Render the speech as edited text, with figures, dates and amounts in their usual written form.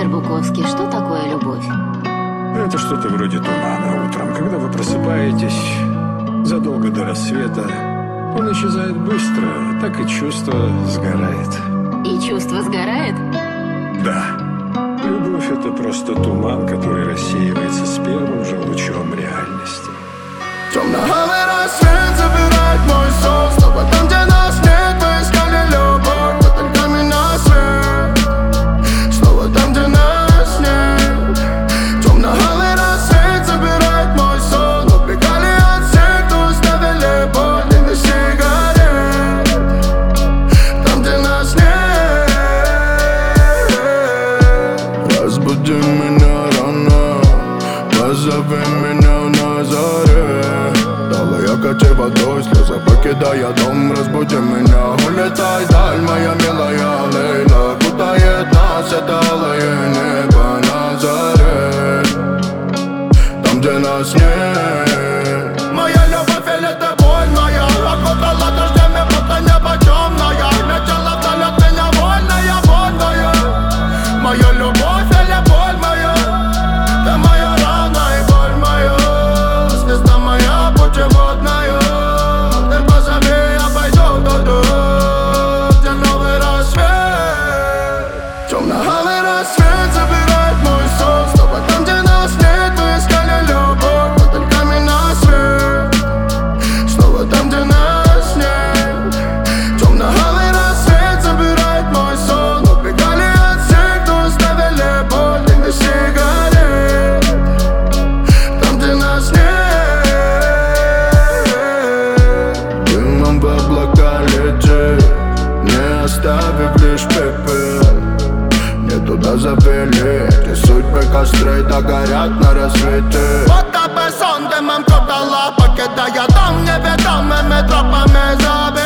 Мистер Буковский, что такое любовь? Это что-то вроде тумана утром, когда вы просыпаетесь задолго до рассвета. Он исчезает быстро, так и чувство сгорает. И чувство сгорает? Да. Любовь — это просто туман, который рассеивается с первым же лучом реальности. Темно-алый рассвет забирает мой сон. Снова там, где нас нет, мы искали любовь, но только меня свет. Снова там, где нас нет. Темно-алый рассвет забирает мой сон. Убегали от всех, кто оставили боль и на сигарет. Там, где нас нет. Разбуди меня рано, позови меня на заре. Качай водой, слезы покидая дом. Разбуди меня, улетай вдаль, моя милая Лейла. Кутает нас это алое небо на заре. Там, где нас нет. Моя любовь или это боль моя? Окутала дождями, будто небо темное. Летела вдаль от меня вольная, вольная. Моя любовь или боль моя? Ты моя рана и боль моя. Звезда моя, путеводная. Темно-алый рассвет забирает мой сон. Снова там, где нас нет, мы искали любовь, но только меня свет. Снова там, где нас нет. Темно-алый рассвет забирает мой сон. Убегали от всех, кто оставили боль и на сигарет. Там, где нас нет. Дымом в облака лети, не оставив лишь пепел. Туда завели эти судьбы, костры догорят на рассвете. Вот тебе сон, дымом кутала, покидая дом неведомыми тропами забит.